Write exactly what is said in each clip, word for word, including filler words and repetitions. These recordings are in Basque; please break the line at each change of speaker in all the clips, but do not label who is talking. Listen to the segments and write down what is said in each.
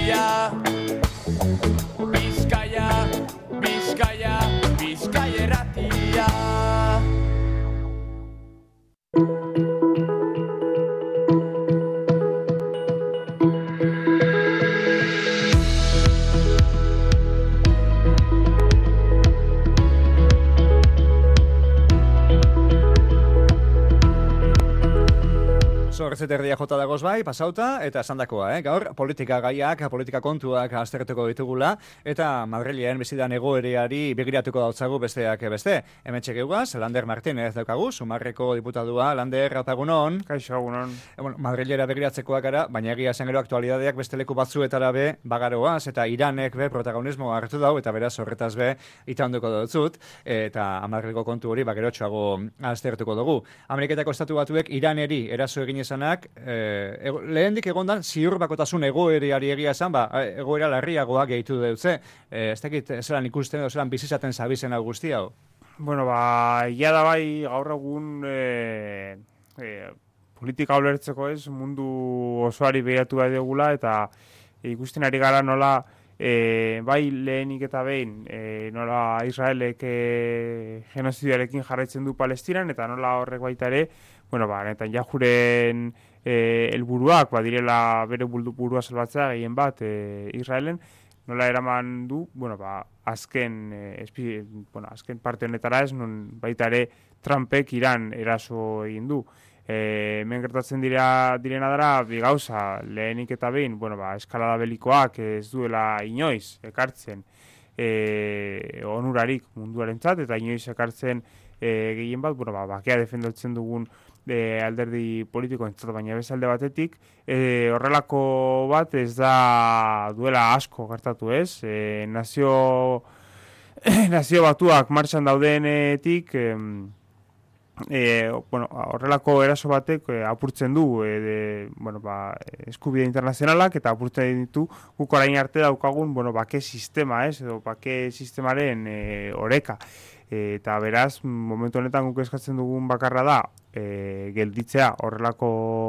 irratia. Bizkaia, Bizkaia, Bizkaia irratia.
Zortzeterdia jota dagoz bai, pasauta, eta esandakoa, eh? Gaur, politika gaiak, politika kontuak aztertuko ditugula, eta Madrilen bizidan egoereari begiratuko dautzagu besteak beste. Hemen txekeugaz, Lander Martínez daukagu, Sumarreko diputadua. Lander, apagunon.
Kaixo, agunon.
E, bueno, Madrilera begiratzekoak gara, baina egia zen gero aktualidadeak beste leku batzuetara be bagaroaz, eta Iranek be protagonismo hartu dau, eta beraz horretaz be ita onduko dutzut, eta Madrileko kontu hori bagerotxoago aztertuko dugu. Ameriketako estatu batuek Iraneri eraso egin esanak, eh, ego, lehendik egondan ziur bakotasun egoeriari egia esan, ba, egoera larriagoa gehitu dutze. Eh, ez dakit, zelan ikusten edo zelan bizizaten zabizen hau guzti hau?
Bueno, ba, ia da bai gaur egun e, e, politika ulertzeko ez, mundu osoari behiratu bai dugula, eta e, ikusten ari gara nola e, bai lehenik eta behin e, nola Israelek e, genozidiarekin jarraitzen du Palestinan, eta nola horrek baita ere, bueno, ba, Netanyahuren eh, helburuak ba, direla bere burua salbatzea gehien bat eh, Israelen, nola eraman du, bueno, ba, azken, eh, espi, bueno, azken parte honetara ez, non baita ere Trumpek Iran eraso egin du. Eh, hemen gertatzen dira, direna dara, bi gauza, lehenik eta behin, bueno, ba, eskalada belikoak ez duela inoiz ekartzen eh, onurarik munduarentzat, eta inoiz ekartzen eh, gehien bat, bueno, ba, bakea defendatzen dugun E, alderdi politiko entzat, baina bezalde batetik e, horrelako bat ez da duela asko gertatu ez e, nazio nazio batuak martxan daudenetik e, e, bueno, horrelako eraso batek e, apurtzen du e, de, bueno, ba, eskubide internazionalak eta apurtzen ditu guk orain arte daukagun bueno, bake sistema ez edo bake sistemaren e, oreka eta beraz, momentu honetan guk eskatzen dugun bakarra da e, gelditzea horrelako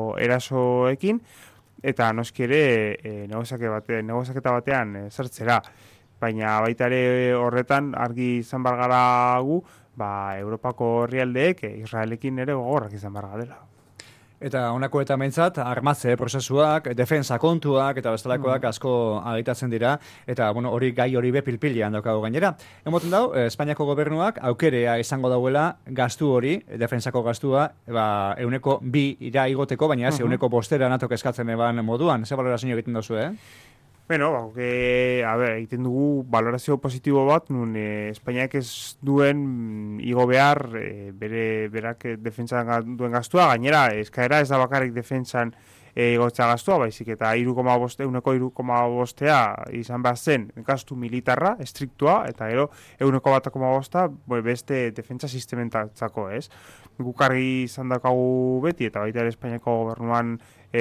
erasoekin, eta noski ere e, negozaketa batean, batean e, zertzera. Baina baita ere horretan argi izan bargara gu, ba, Europako herrialdeek e, Israelekin ere gogorrak izan barga dela.
Eta honako eta mentzat, armatze prozesuak, defensa kontuak eta bestelakoak asko agitatzen dira, eta bueno, hori gai hori be pilpilian daukago gainera. Emoten dau, Espainiako gobernuak aukerea izango dauela gastu hori, defensako gastua, ba, euneko bi ira igoteko, baina ez, uh -huh. euneko bostera natok eskatzen eban moduan. Ze valorazio egiten dozu, eh?
Bueno, ba, que, a ver, egiten dugu valorazio positibo bat, nun eh, Espainiak ez duen igo behar eh, bere berak defentsan duen gastua, gainera eskaera ez da bakarrik defentsan eh, igotza gastua, baizik eta hiru koma bost, euneko hiru koma bostea izan behar zen gastu militarra, estriktua, eta gero euneko bat koma bosta beste defentsa sistementatzako, ez? Gukarri izan daukagu beti, eta baita ere Espainiako gobernuan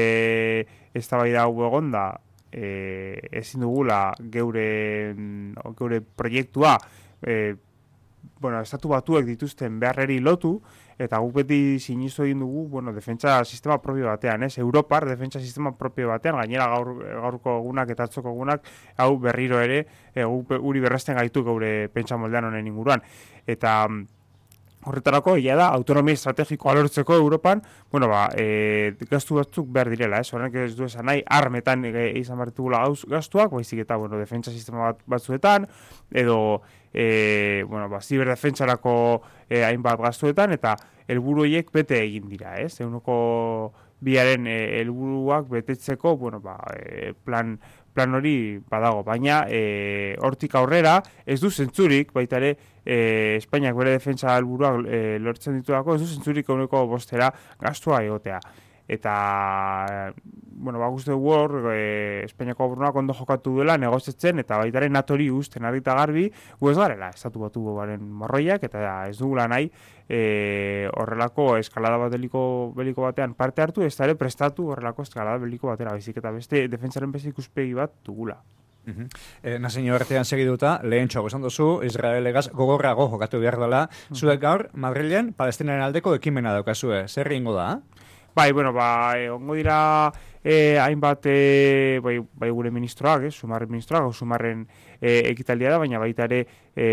eh, ez da bai da hau egonda, E, ezin dugula geure, geure proiektua e, bueno, estatu batuek dituzten beharreri lotu, eta guk beti sinistu egin dugu bueno, defentsa sistema propio batean, ez? Europar defentsa sistema propio batean, gainera gaur, gaurko egunak eta atzoko egunak hau berriro ere e, uri berresten gaitu geure pentsa moldean honen inguruan. Eta horretarako, ia da, autonomia estrategikoa lortzeko Europan, bueno, ba, e, gastu batzuk behar direla, ez? Horrenak ez du esan nahi, armetan e, izan barritugula gastuak, baizik eta, bueno, defentsa sistema bat, batzuetan, edo, e, bueno, ba, ziberdefentsarako e, hainbat gastuetan, eta helburu horiek bete egin dira, ez? Euneko biaren helburuak betetzeko, bueno, ba, e, plan, plan hori badago, baina e, hortik aurrera ez du zentzurik, baita ere e, Espainiak bere defentsa helburuak e, lortzen ditudako, ez du zentzurik euneko bostera gastua egotea. Eta, bueno, ba, guzti dugu hor, e, Espainiako gobernuak ondo jokatu duela, negoziatzen, eta baita ere natori usten argita garbi, gu ez garela, estatu batu baren morroiak, eta ez dugula nahi, e, horrelako eskalada bat beliko, beliko batean parte hartu, ez da ere prestatu horrelako eskalada beliko batera, baizik eta beste defentsaren beste ikuspegi bat dugula.
Uh-huh. Eh, Naseño artean segiduta, lehen txago esan duzu, Israelegaz gogorrago jokatu behar dela, uh-huh. Zuek gaur, Madrilen, Palestinaren aldeko ekimena daukazue, zer egingo da?
Bai, bueno, ba, e, ongo dira e, hainbat e, bai, bai gure ministroak, eh, Sumarren ministroak, o Sumarren e, ekitaldia da, baina baita ere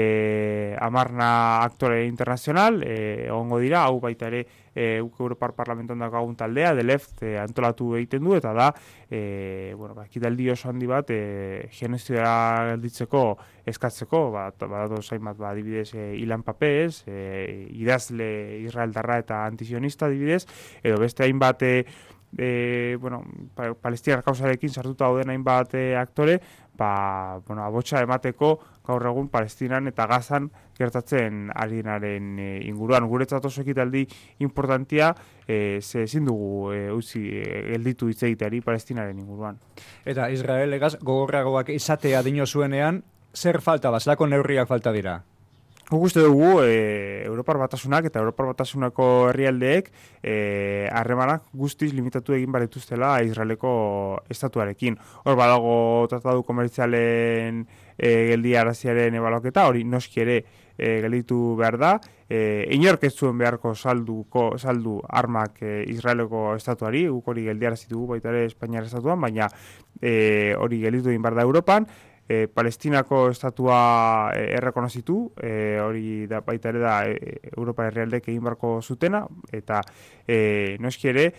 e, Amarna aktore internazional, e, ongo dira, hau baita ere e, uk Europar Parlamenton daukagun taldea, de left e, antolatu egiten du, eta da, e, bueno, ba, ekitaldi oso handi bat, e, genozidora gelditzeko eskatzeko, bat, badatu zainbat, ba, adibidez, e, Ilan Papez, e, idazle israeldarra eta antizionista adibidez, edo beste hainbat e, e, bueno, pa, palestinar kausarekin sartuta dauden hainbat e, aktore, ba, bueno, abotsa emateko gaur egun Palestinan eta Gazan gertatzen arinaren e, inguruan. Guretzat oso ekitaldi importantia, e, ze ezin dugu e, utzi e, gelditu hitz egiteari Palestinaren inguruan.
Eta Israelegaz gogorragoak izatea dino zuenean, zer falta, bazlako neurriak falta dira?
Guk uste dugu e, Europar Batasunak eta Europar Batasunako herrialdeek harremanak e, guztiz limitatu egin barituztela Israeleko estatuarekin. Hor badago tratadu komertzialen e, geldi araziaren ebaloketa, hori noski ere e, gelditu behar da. E, inork ez zuen beharko salduko, saldu armak e, Israeleko estatuari, guk hori geldi arazitugu baita ere Espainiar estatuan, baina e, hori gelditu egin behar da Europan. E, Palestinako estatua e, errekonozitu, e, hori da, baita ere da e, Europa herrialdek egin barko zutena, eta e, noski ere,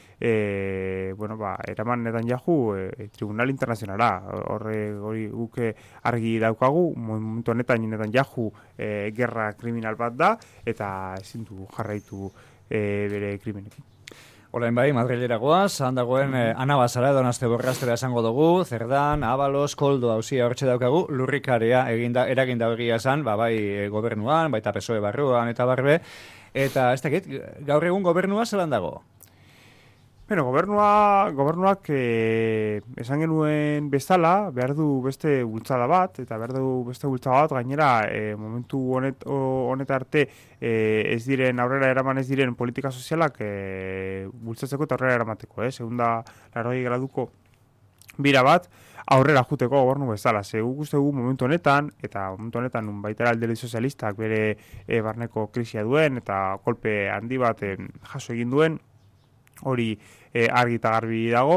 e, bueno, ba, eraman Netanyahu e, Tribunal Internazionala, horre hori guke argi daukagu, momentu honetan Netanyahu e, gerra kriminal bat da, eta ezin du jarraitu e, bere krimenekin.
Olain bai, Madrilera goaz, handagoen eh, Anabazara edo nazte borrastera esango dugu, Zerdan, Abalos, Koldo hausia hortxe daukagu, lurrikarea eginda, eraginda egia esan, ba, bai e, gobernuan, baita P S O E barruan eta barbe, eta ez dakit, gaur egun gobernua zelan dago?
Bueno, gobernua, gobernuak e, esan genuen bezala, behar du beste bultzada bat, eta behar du beste bultzada bat, gainera e, momentu honet, honet arte e, ez diren, aurrera eraman ez diren politika sozialak e, bultzatzeko eta aurrera eramateko, eh? Segunda larogei graduko bira bat, aurrera juteko gobernu bezala. Ze guk uste gu momentu honetan, eta momentu honetan un baitera alderdi sozialistak bere e, barneko krisia duen, eta kolpe handi bat e, jaso egin duen, hori e, argi eta garbi dago,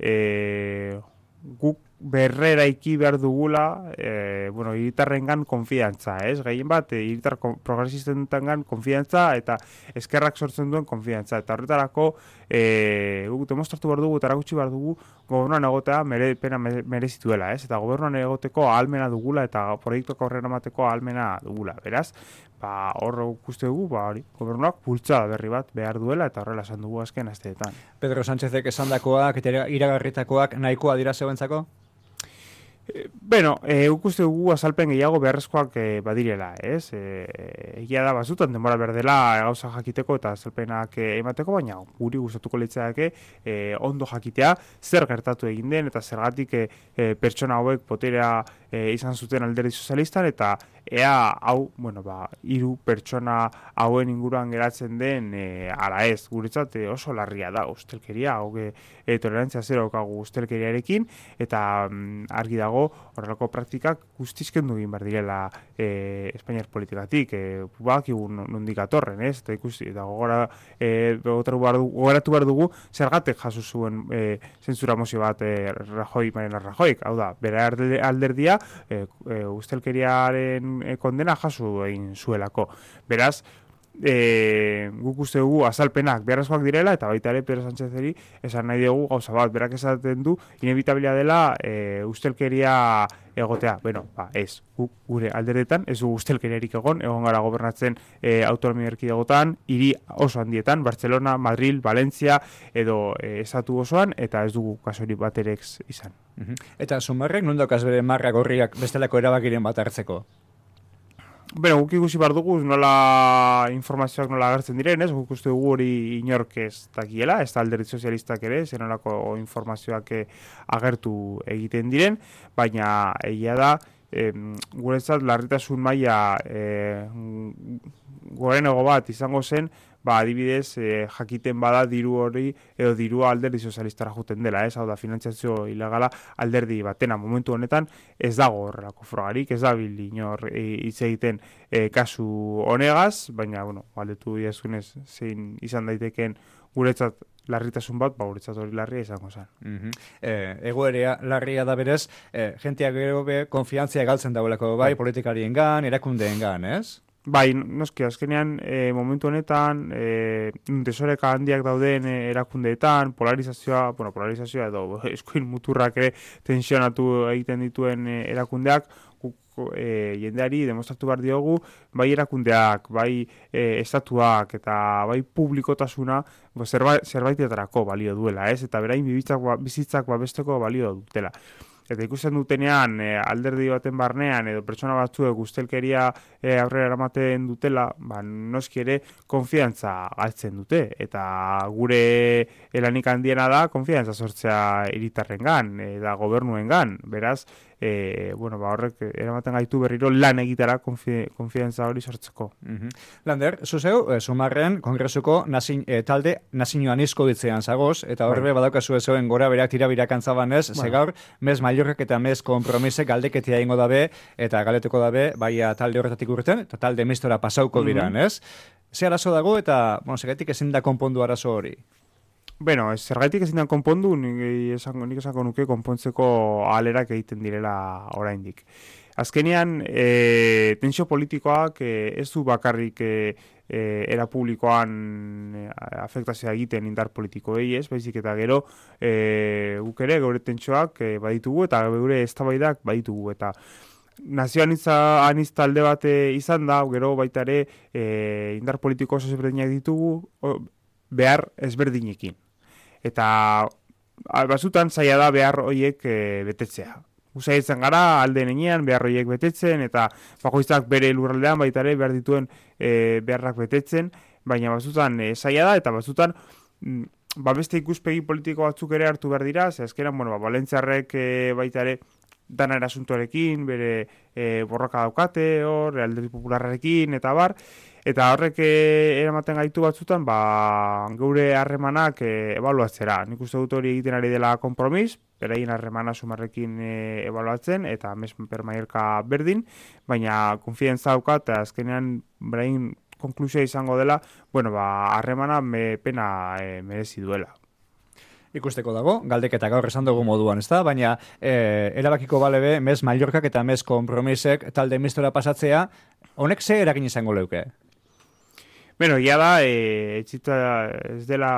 e, guk berreraiki behar dugula, e, bueno, hiritarrengan konfiantza, ez? Gehien bat, e, hiritar progresistentangan konfiantza eta eskerrak sortzen duen konfiantza. Eta horretarako, e, guk demostratu behar dugu, eta erakutsi behar dugu, gobernuan egotea mere, pena merezituela, ez? Eta gobernuan egoteko ahalmena dugula, eta proiektuak aurrera emateko ahalmena dugula, beraz? Ba, hor uste dugu, ba, hori, gobernuak bultzada berri bat behar duela, eta horrela esan dugu azken asteetan.
Pedro Sánchezek esandakoak eta iragarritakoak nahikoa dira zeuentzako?
E, bueno, e, uste dugu azalpen gehiago beharrezkoak e, badirela, ez? E, egia da bazutan denbora berdela gauza jakiteko eta azalpenak e, emateko, baina guri gustatuko litzake e, ondo jakitea zer gertatu egin den eta zergatik e, e, pertsona hauek poterea e, izan zuten alderdi sozialistan eta ea hau, bueno, ba, hiru pertsona hauen inguruan geratzen den e, ala ez, guretzat e, oso larria da ustelkeria, hau e, tolerantzia zero okagu ustelkeriarekin eta mm, argi dago horrelako praktikak guztizken dugin behar direla e, Espainiar politikatik, e, bakigu nondik atorren, ez? Eta ikusi, eta gogora, e, gogoratu behar dugu zergatek jaso zuen e, zentzura mozio bat e, Rajoy, Mariano Rajoyk, hau da, bera alderdia e, e, ustelkeriaren e, kondena jaso egin zuelako. Beraz, E, guk uste dugu azalpenak beharrezkoak direla eta baita ere Pedro Sánchezeri esan nahi dugu gauza bat, berak esaten du inevitabilia dela e, ustelkeria egotea. Bueno, ba, ez, guk gure alderdetan ez dugu ustelkeriarik egon, egon gara gobernatzen e, autonomia erkidegotan, hiri oso handietan, Barcelona, Madrid, Valencia edo e, estatu osoan, eta ez dugu kasori bat ere izan.
Uh-huh. Eta Sumarrek nondokaz bere marra gorriak bestelako erabakiren bat hartzeko?
Bueno, guk ikusi behar dugu nola informazioak nola agertzen diren, ez? Guk uste dugu hori inork ez dakiela, ez da alderdi sozialistak ere, zer nolako informazioak agertu egiten diren, baina egia da, e, guretzat larritasun maila e, gorenego bat izango zen, ba, adibidez, e, jakiten bada diru hori edo dirua alderdi sozialistara juten dela, ez? Hau da, finantziazio ilegala alderdi batena momentu honetan ez dago horrelako frogarik, ez da bil inor hitz egiten e, kasu honegaz, baina, bueno, galdetu diazunez zein izan daiteken guretzat larritasun bat, ba, guretzat hori larria izango zen.
Mm-hmm. eh, egoerea larria da berez, eh, jenteak gero be, konfiantzia galtzen dagoelako bai, politikarien gan, erakundeen gan, ez?
Bai, noski, azkenean, e, momentu honetan, e, desoreka handiak dauden e, erakundeetan, polarizazioa, bueno, polarizazioa edo eskuin muturrak ere tensionatu egiten dituen e, erakundeak, e, jendeari demostratu behar diogu, bai erakundeak, bai e, estatuak eta bai publikotasuna zerbait, zerbaitetarako balio duela, ez? Eta berain bizitzak, bizitzak babesteko balio dutela. Eta ikusten dutenean e, alderdi baten barnean edo pertsona batzuek ustelkeria e, aurrera eramaten dutela, ba, noski ere konfiantza galtzen dute. Eta gure elanik handiena da konfiantza sortzea hiritarrengan eta gobernuengan. Beraz, e, bueno, ba, horrek eramaten gaitu berriro lan egitera konfi, konfiantza hori sortzeko.
Mm-hmm. Lander, zuzeu, e, sumarren kongresuko nazin, e, talde nazinoan izko ditzean zagoz, eta horre badaukazu ezoen gora berak tira birakantzabanez, bueno. Ze gaur, mez Mallorcak eta mez kompromisek galdeketia ingo dabe, eta galetuko dabe, baia talde horretatik urten, eta talde mistora pasauko diran, mm-hmm. ez? Ze arazo dago, eta, bueno, segaitik ezin da konpondu arazo hori?
Bueno, zergaitik ezin da konpondu, nik esango, nik esango nuke konpontzeko alerak egiten direla oraindik. Azkenean, e, tensio politikoak e, ez du bakarrik e, e, era publikoan e, afektazioa egiten indar politikoei, ez? Baizik eta gero e, guk ere geure tentsioak e, baditugu eta geure eztabaidak baditugu eta nazioan anitz talde bat izan da, gero baita ere e, indar politiko oso ezberdinak ditugu o, behar ezberdinekin. Eta batzutan zaila da behar horiek e, betetzea. Usaitzen gara alde nenean behar horiek betetzen eta bakoitzak bere lurraldean baita ere behar dituen e, beharrak betetzen, baina batzutan e, zaila da eta batzutan mm, ba beste ikuspegi politiko batzuk ere hartu behar dira, ze azkenan, bueno, ba, Valentziarrek e, baita ere dana erasuntuarekin, bere e, borroka daukate, hor, alderdi popularrarekin, eta bar, eta horrek e, eramaten gaitu batzutan, ba, geure harremanak e, ebaluatzera. Nik uste dut hori egiten ari dela kompromis, beraien harremana sumarrekin e, ebaluatzen, eta mes per Mallorca berdin, baina konfiantza daukat, eta azkenean beraien konklusioa izango dela, bueno, ba, harremana me pena e, merezi duela.
Ikusteko dago, galdeketa gaur esan dugu moduan, ezta? Baina e, erabakiko balebe, mez Mallorcak eta mez kompromisek talde mistora pasatzea, honek ze eragin izango leuke?
Bueno, ya da, e, etxita ez dela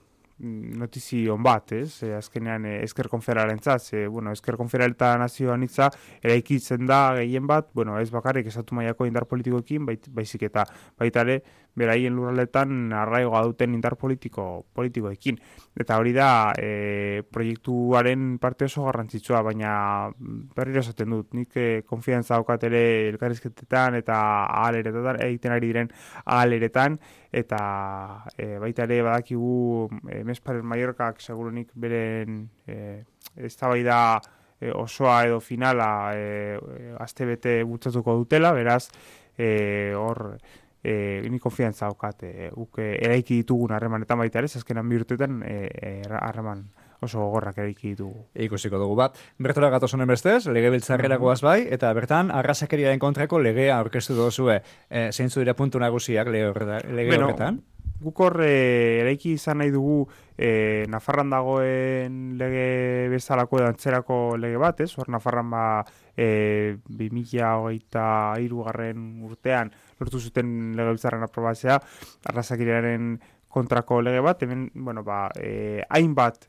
notizi on bat, ez? E, azkenean e, Ezker Konferaren txaz, e, bueno, Ezker Konferalta nazioan itza, eraikitzen da gehien bat, bueno, ez bakarrik estatu mailako indar politikoekin, bait, baizik eta baitare, beraien lurraldetan arraigoa duten indar politiko politikoekin. Eta hori da e, proiektuaren parte oso garrantzitsua, baina berriro esaten dut, nik e, konfiantza daukat ere elkarrizketetan eta ahaleretan, egiten ari diren ahaleretan, eta e, baita ere badakigu e, Mesparen Mallorcak segurunik beren e, eztabaida e, osoa edo finala e, astebete bultzatuko dutela, beraz e, hor E, ni konfiantza daukat, e, guk e, eraiki ditugun harremanetan baita ere, azkenan bi urteetan harreman e, oso gogorrak eraiki ditugu.
Ikusiko dugu bat. Bertora gatozonen bestez, legebiltzarrera goaz bai, eta bertan arrazakeriaren kontrako legea aurkeztu dozue. E, zeintzu dira puntu nagusiak lege horretan?
Guk hor e, eraiki izan nahi dugu e, Nafarran dagoen lege bezalako edo antzerako lege bat, ez? Hor Nafarran ba e, bi mila hogeita hiru garren urtean lortu zuten legebiltzarren aprobatzea arrazakeriaren kontrako lege bat, hemen, bueno, ba, e, hainbat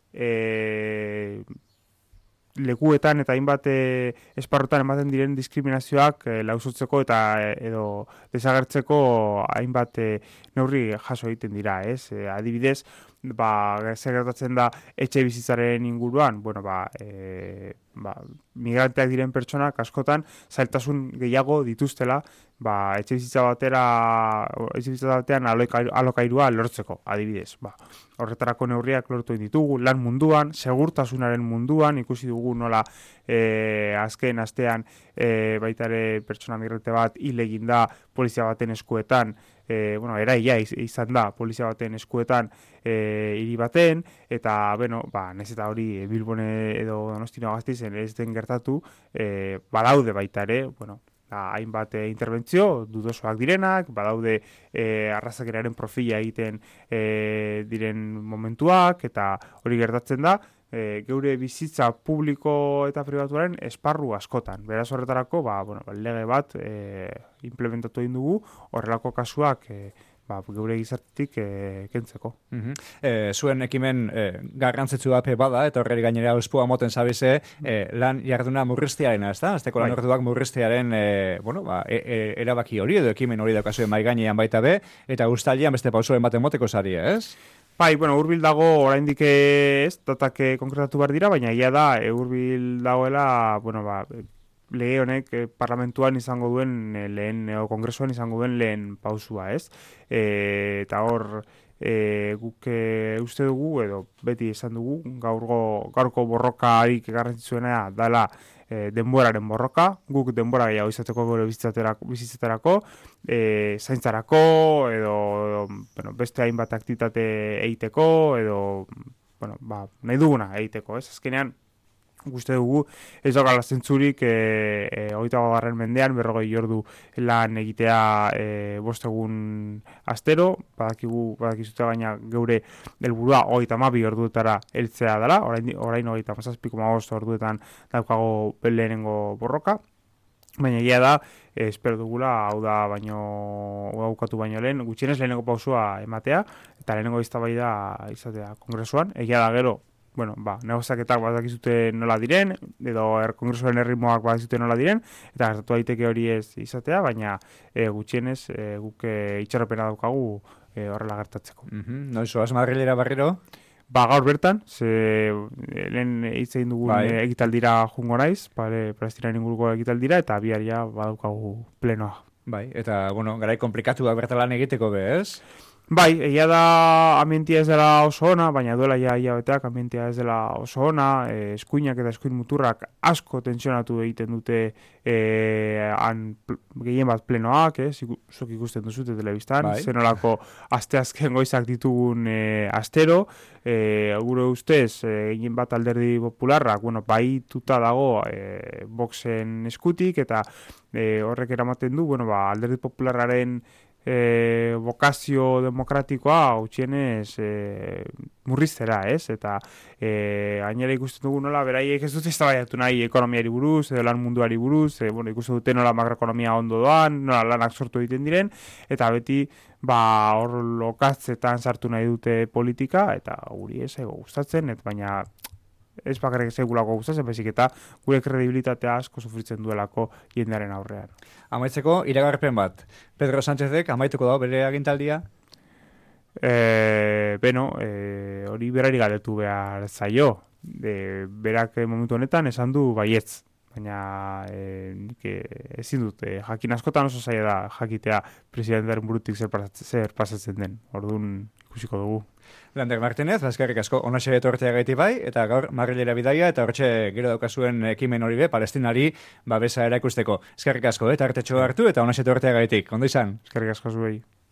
e, lekuetan eta hainbat e, esparrutan ematen diren diskriminazioak e, lausotzeko eta e, edo desagertzeko hainbat e, neurri jaso egiten dira, ez? E, adibidez, ba, zer gertatzen da etxe bizitzaren inguruan, bueno, ba, e, ba, migranteak diren pertsonak askotan zailtasun gehiago dituztela, ba, etxe bizitza batera, etxe bizitza batean alokairua lortzeko, adibidez, ba. Horretarako neurriak lortu ditugu, lan munduan, segurtasunaren munduan, ikusi dugu nola e, azken astean e, baita ere pertsona migrante bat hil egin da polizia baten eskuetan, e, bueno, eraila izan da polizia baten eskuetan e, hiri baten, eta, bueno, ba, nez eta hori Bilbone edo Donostino Gasteizen ez den gertatu, e, badaude baita ere, bueno, eta hainbat e, interbentzio dudosoak direnak, badaude e, arrazakeraren profila egiten e, diren momentuak, eta hori gertatzen da, e, geure bizitza publiko eta pribatuaren esparru askotan. Beraz horretarako, ba, bueno, lege bat e, implementatu egin dugu, horrelako kasuak e, ba, geure gizartetik e, kentzeko.
Uh-huh. E, zuen ekimen e, garrantzitsu dape bada, eta horreri gainera auspua moten zabize, e, lan jarduna murriztearena, ez da? Azteko lan orduak murriztearen e, bueno, ba, e, e, erabaki hori edo ekimen hori daukazuen mai gainean baita be, eta ustalian beste pausoen baten moteko sari, ez?
Bai, bueno, hurbil dago oraindik ez, datak konkretatu behar dira, baina egia da, e, hurbil dagoela, bueno, ba, lege honek eh, parlamentuan izango duen eh, lehen, o kongresuan izango duen lehen pausua, ez? E, eta hor, e, guk e, uste dugu, edo beti esan dugu, gaurgo, gaurko borroka harik garrantzitsuena dela e, denboraren borroka, guk denbora gehiago izateko gure bizitzaterako, bizitzaterako e, zaintzarako, edo, edo bueno, beste hainbat aktivitate egiteko, edo bueno, ba, nahi duguna egiteko, ez? Azkenean, uste dugu, ez daukala zentzurik e, e, hogeita garren mendean berrogei ordu lan egitea e, bost egun astero, badakigu, badakizute gaina geure helburua hogeita hamabi orduetara heltzea dela, orain, orain hogeita hamazazpi koma bost orduetan daukago lehenengo borroka, baina egia da, e, espero dugula, hau da baino, gaukatu baino lehen, gutxienez lehenengo pausua ematea, eta lehenengo eztabaida izatea kongresuan, egia da gero, bueno, ba, negoziaketak badakizute nola diren, edo er, kongresuaren erritmoak badakizute nola diren, eta gertatu daiteke hori ez izatea, baina e, gutxienez e, guk e, itxaropena daukagu e, horrela gertatzeko.
Mm-hmm. Noizu, az Madrilera barriro?
Ba, gaur bertan, ze lehen hitz egin dugun bai. Egitaldira jungo naiz, pare, palestinaren inguruko egitaldira, eta biharia badaukagu plenoa.
Bai, eta, bueno, garai komplikatuak bertalan egiteko be, ez?
Bai, egia da ambientia ez dela oso ona, baina duela ja hilabeteak ambientia ez dela oso ona, e, eskuinak eta eskuin muturrak asko tensionatu egiten dute e, han gehien bat plenoak, ez, zuk ikusten duzute telebistan, bai. Zenolako asteazken goizak ditugun e, astero, e, gure ustez, e, gehien bat alderdi popularrak, bueno, baituta dago e, boxen eskutik, eta e, horrek eramaten du, bueno, ba, alderdi popularraren E, bokazio demokratikoa gutxienez e, murriztera, ez? Eta e, gainera ikusten dugu nola beraiek ez dute eztabaidatu nahi ekonomiari buruz, edo lan munduari buruz, e, bueno, ikusten dute nola makroekonomia ondo doan, nola lanak sortu egiten diren, eta beti ba hor lokatzetan sartu nahi dute politika, eta guri ez ego gustatzen, et baina ez bakarrik segulako gustatzen, baizik eta gure kredibilitatea asko sufritzen duelako jendearen aurrean.
Amaitzeko, iragarpen bat. Pedro Sánchezek amaituko dago bere agintaldia?
E, beno, e, hori berari galdetu behar zaio. E, berak momentu honetan esan du baietz. Baina e, ezin dut, e, jakin askotan oso zaila da jakitea presidentearen burutik zer, zer pasatzen den. Orduan ikusiko dugu.
Lander Martinez, eskerrik asko, onaxe etortzea gaiti bai, eta gaur Madrilera bidaia, eta hortxe gero daukazuen ekimen hori be, Palestinari babesa erakusteko. Eskerrik asko, eta artetxo hartu, eta onaxe etortzea gaitik. Ondo izan?
Eskerrik asko zuei.